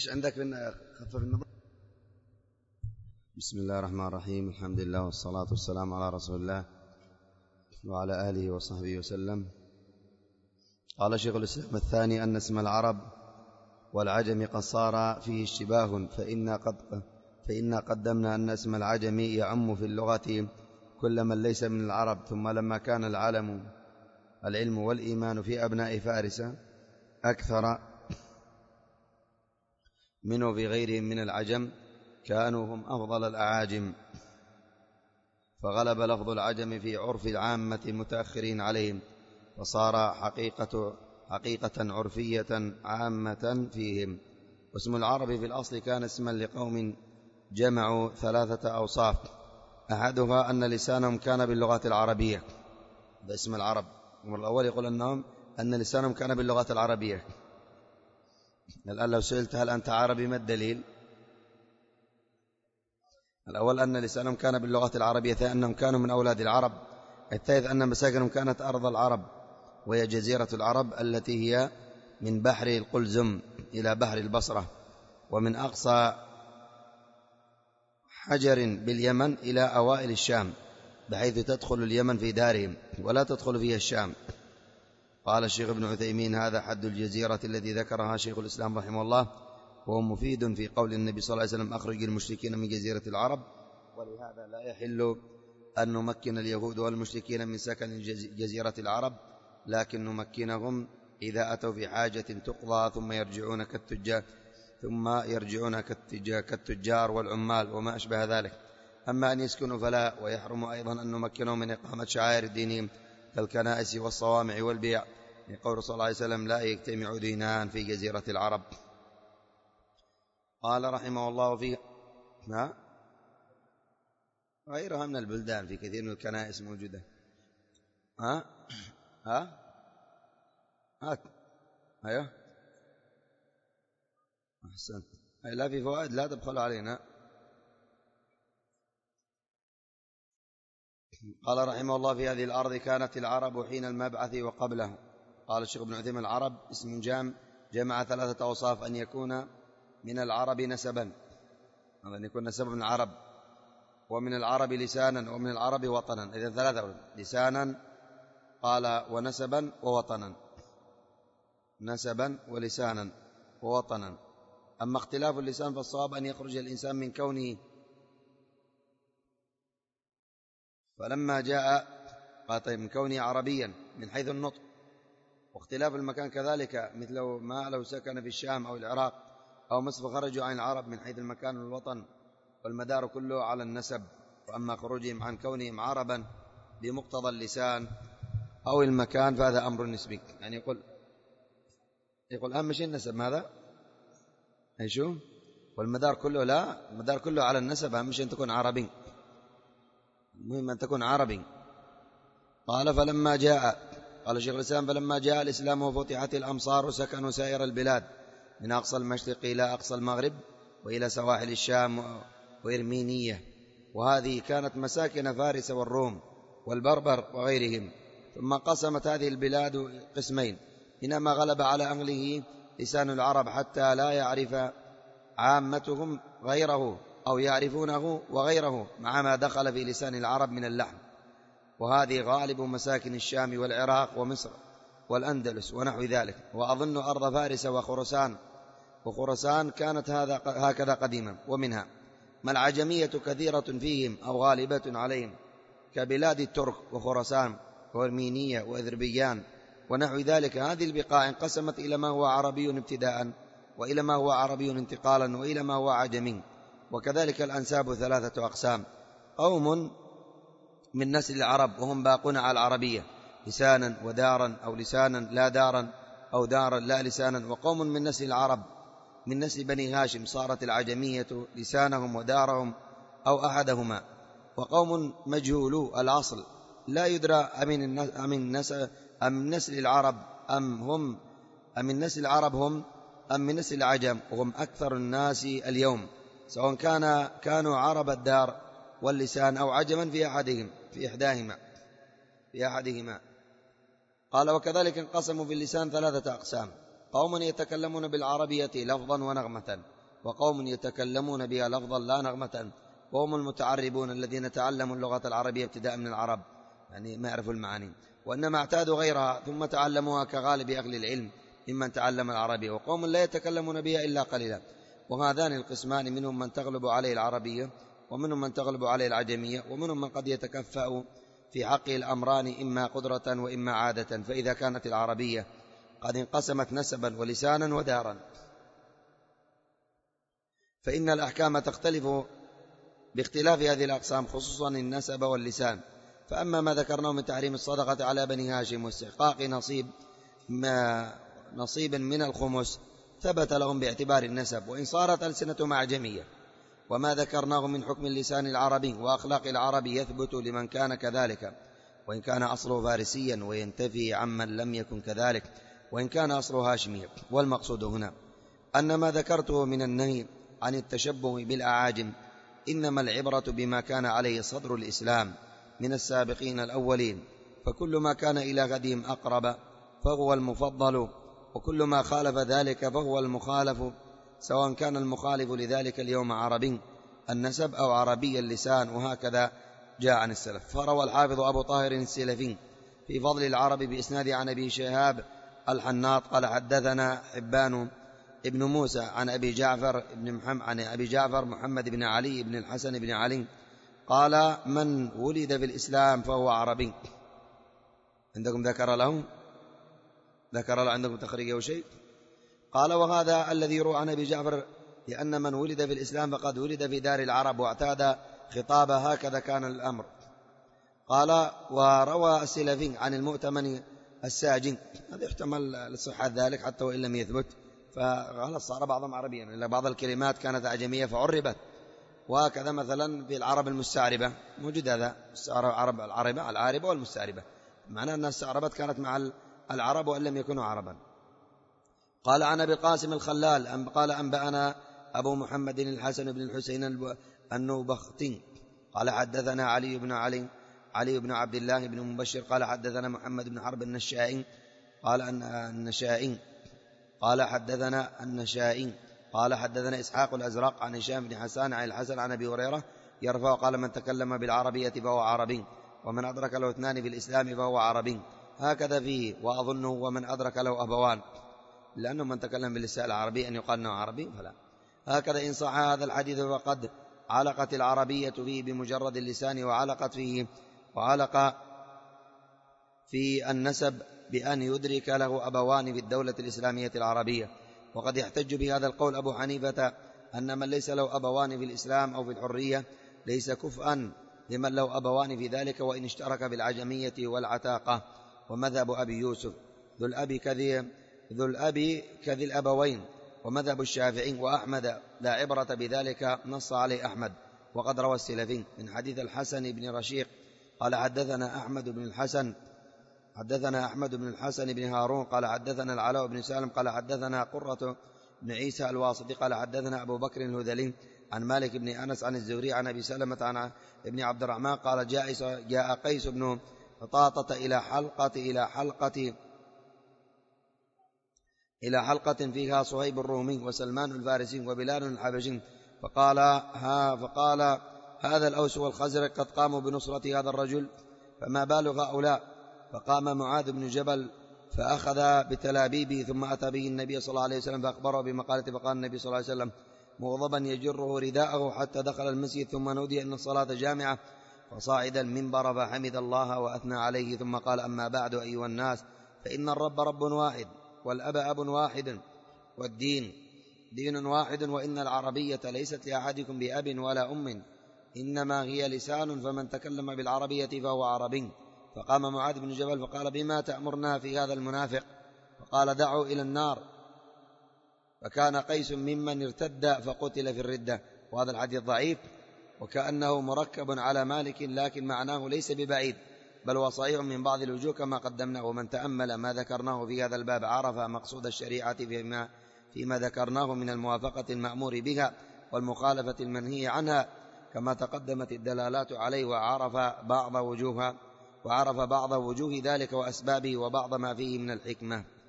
إيش عندك من خفف النظر؟ بسم الله الرحمن الرحيم. الحمد لله والصلاة والسلام على رسول الله وعلى آله وصحبه وسلم. قال شيخ الإسلام الثاني أن اسم العرب والعجم قد صار فيه اشتباه، فإنا قدمنا أن اسم العجم يعم في اللغة كل من ليس من العرب، ثم لما كان العلم والإيمان في أبناء فارس أكثر منه في غيرهم من العجم كانوا هم أفضل الأعاجم، فغلب لفظ العجم في عرف العامة المتأخرين عليهم، فصار حقيقة عرفية عامة فيهم. واسم العرب في الأصل كان اسما لقوم جمعوا 3 أوصاف، أحدها أن لسانهم كان باللغة العربية، هذا اسم العرب. والأول يقول أن لسانهم كان باللغة العربية. الآن لو سئلت هل أنت عربي ما الدليل؟ الأول أن لسانهم كان باللغة العربية، ثاني أنهم كانوا من أولاد العرب، الثالث أن مساكنهم كانت أرض العرب وهي جزيرة العرب التي هي من بحر القلزم إلى بحر البصرة، ومن أقصى حجر باليمن إلى أوائل الشام، بحيث تدخل اليمن في دارهم ولا تدخل فيها الشام. قال الشيخ ابن عثيمين هذا حد الجزيرة الذي ذكرها شيخ الإسلام رحمه الله، وهو مفيد في قول النبي صلى الله عليه وسلم أخرج المشركين من جزيرة العرب. ولهذا لا يحل أن نمكن اليهود والمشركين من سكن جزيرة العرب، لكن نمكنهم إذا أتوا في حاجة تقضى ثم يرجعون كالتجار والعمال وما أشبه ذلك. أما أن يسكنوا فلا، ويحرم أيضا أن نمكنهم من إقامة شعائر دينهم كالكنائس والصوامع والبيع، يقول صلى الله عليه وسلم لا يجتمع دينان في جزيرة العرب. قال رحمه الله فيه غيرها من البلدان في كثير من الكنائس موجودة. أيوه أحسنت. لا في فوائد لا تبخل علينا. قال رحمه الله في هذه الأرض كانت العرب حين المبعث وقبله. قال الشيخ ابن عثيمين العرب اسم جمع 3 أوصاف: أن يكون من العرب نسبا، أن يكون نسبا من العرب، ومن العرب لسانا، ومن العرب وطنا. إذا 3: لسانا قال ونسبا ووطنا، نسبا ولسانا ووطنا. أما اختلاف اللسان فالصواب أن يخرج الإنسان من كونه، فلما جاء قال من كونه عربيا من حيث النطق، واختلاف المكان كذلك، مثل ما لو سكن في الشام أو العراق أو مصر فخرجوا عن العرب من حيث المكان والوطن، والمدار كله على النسب. وأما خروجهم عن كونهم عربا بمقتضى اللسان أو المكان فهذا أمر نسبي. يعني يقول أهم شيء النسب، ماذا؟ شو؟ والمدار كله لا، المدار كله على النسب، أهم شيء أن تكون عربي، المهم أن تكون عربي. قال فلما جاء، قال شيخ الإسلام فلما جاء الإسلام وفتحت الأمصار سكنوا سائر البلاد من أقصى المشرق إلى أقصى المغرب وإلى سواحل الشام وإرمينية، وهذه كانت مساكن فارس والروم والبربر وغيرهم. ثم قسمت هذه البلاد قسمين: إنما غلب على أهله لسان العرب حتى لا يعرف عامتهم غيره أو يعرفونه وغيره، مع ما دخل في لسان العرب من اللحن، وهذه غالب مساكن الشام والعراق ومصر والأندلس ونحو ذلك. وأظن أرض فارس وخرسان كانت هكذا قديما. ومنها ما العجمية كثيرة فيهم أو غالبة عليهم، كبلاد الترك وخرسان وأرمينية وأذربيجان ونحو ذلك. هذه البقاع انقسمت إلى ما هو عربي ابتداء، وإلى ما هو عربي انتقالا، وإلى ما هو عجمي. وكذلك الأنساب 3 أقسام: قوم من نسل العرب وهم باقون على العربية لسانا ودارا، أو لسانا لا دارا، أو دارا لا لسانا. وقوم من نسل العرب من نسل بني هاشم صارت العجمية لسانهم ودارهم أو أحدهما. وقوم مجهولو الأصل لا يدرى أمن نسل العرب هم من نسل العرب هم أم من نسل العجم، وهم أكثر الناس اليوم، سواء كانوا عرب الدار واللسان أو عجما في إحداهما. قال وكذلك انقسموا في اللسان 3 أقسام: قوم يتكلمون بالعربية لفظا ونغمة، وقوم يتكلمون بها لفظا لا نغمة، وهم المتعربون الذين تعلموا اللغة العربية ابتداء من العرب، يعني ما يعرفوا المعاني، وإنما اعتادوا غيرها ثم تعلموها كغالب أهل العلم ممن تعلم العربية، وقوم لا يتكلمون بها إلا قليلا. وهذان القسمان منهم من تغلب عليه العربية، ومنهم من تغلب عليه العجمية، ومنهم من قد يتكفأ في حقه الأمران إما قدرة وإما عادة. فإذا كانت العربية قد انقسمت نسبا ولسانا ودارا فإن الأحكام تختلف باختلاف هذه الأقسام، خصوصا النسب واللسان. فأما ما ذكرناه من تحريم الصدقة على بني هاشم واستحقاق نصيب من الخمس ثبت لهم باعتبار النسب وإن صارت ألسنتهم أعجمية. وما ذكرناه من حكم اللسان العربي وأخلاق العربي يثبت لمن كان كذلك وإن كان أصله فارسيا، وينتفي عمن لم يكن كذلك وإن كان أصله هاشميا. والمقصود هنا أن ما ذكرته من النهي عن التشبه بالأعاجم إنما العبرة بما كان عليه صدر الإسلام من السابقين الأولين، فكل ما كان إلى غدهم أقرب فهو المفضل، وكل ما خالف ذلك فهو المخالف، سواء كان المخالف لذلك اليوم عربي النسب أو عربي اللسان. وهكذا جاء عن السلف. فروى الحافظ أبو طاهر السلفي في فضل العرب بإسناد عن أبي شهاب الحناط قال حدثنا حبان ابن موسى عن أبي جعفر محمد بن علي بن الحسن بن علي قال من ولد في الإسلام فهو عربي. عندكم ذكر له عندكم تخريج أو شيء؟ قال وهذا الذي يروى عن أبي جعفر لأن من ولد في الإسلام فقد ولد في دار العرب واعتاد خطابه، هكذا كان الأمر. قال وروى السلفي عن المؤتمن الساجن، هذا يحتمل لصحة ذلك حتى وإن لم يثبت، فغلط صار بعضهم عربيا إلا بعض الكلمات كانت أعجمية فعربت. وهكذا مثلا في العرب المستعربة موجود هذا العاربة والمستعربة، معناه أن الاستعربت كانت مع العرب وإن لم يكونوا عربا. قال عن أبي القاسم الخلال قال أنبأنا أبو محمد الحسن بن الحسين النوبختي قال حدثنا علي بن عبد الله بن مبشر قال حدثنا محمد بن حرب النشائي قال حدثنا إسحاق الأزرق عن هشام بن حسان عن الحسن عن أبي هريرة يرفع قال من تكلم بالعربية فهو عربي، ومن أدرك له اثنان في الإسلام فهو عربي، هكذا فيه. وأظنه ومن أدرك له أبوان، لأنه من تكلم باللسان العربي أن يقال أنه عربي فلا. هكذا إن صح هذا الحديث فقد علقت العربية فيه بمجرد اللسان، وعلق في النسب بأن يدرك له أبوان في الدولة الإسلامية العربية. وقد يحتج بهذا القول أبو حنيفة أن من ليس له أبوان في الإسلام أو في الحرية ليس كفءا لمن له أبوان في ذلك وإن اشترك بالعجمية والعتاقة. ومذهب أبي يوسف ذو الأب كذي الأبوين، ومذهب الشافعي وأحمد لا عبرة بذلك نص عليه أحمد. وقد روى السلفي من حديث الحسن بن رشيق قال حدثنا أحمد بن الحسن بن هارون قال حدثنا العلاء بن سالم قال حدثنا قرة بن عيسى الواسطي قال حدثنا أبو بكر الهذلي عن مالك بن أنس عن الزهري عن أبي سلمة عن ابن عبد الرحمن قال جاء قيس بن فطاطة إلى حلقة فيها صهيب الرومي وسلمان الفارسي وبلال الحبشي فقال هذا الأوس والخزرج قد قاموا بنصرة هذا الرجل فما بال هؤلاء. فقام معاذ بن جبل فأخذ بتلابيبه ثم أتى به النبي صلى الله عليه وسلم فأخبره بمقالته. فقال النبي صلى الله عليه وسلم مغضبا يجره رداءه حتى دخل المسجد ثم نودي أن الصلاة جامعة فصاعد المنبر فحمد الله وأثنى عليه ثم قال أما بعد أيها الناس فإن الرب رب واحد والأب أب واحد والدين دين واحد، وإن العربية ليست لأحدكم بأب ولا أم إنما هي لسان فمن تكلم بالعربية فهو عربي. فقام معاذ بن جبل فقال بما تأمرنا في هذا المنافق؟ فقال دعوا إلى النار. فكان قيس ممن ارتد فقتل في الردة. وهذا الحديث ضعيف وكأنه مركب على مالك، لكن معناه ليس ببعيد بل وصحيح من بعض الوجوه كما قدمنا. ومن تأمل ما ذكرناه في هذا الباب عرف مقصود الشريعة فيما ذكرناه من الموافقة المأمور بها والمخالفة المنهي عنها كما تقدمت الدلالات عليه، وعرف بعض وجوه ذلك وأسبابه وبعض ما فيه من الحكمة.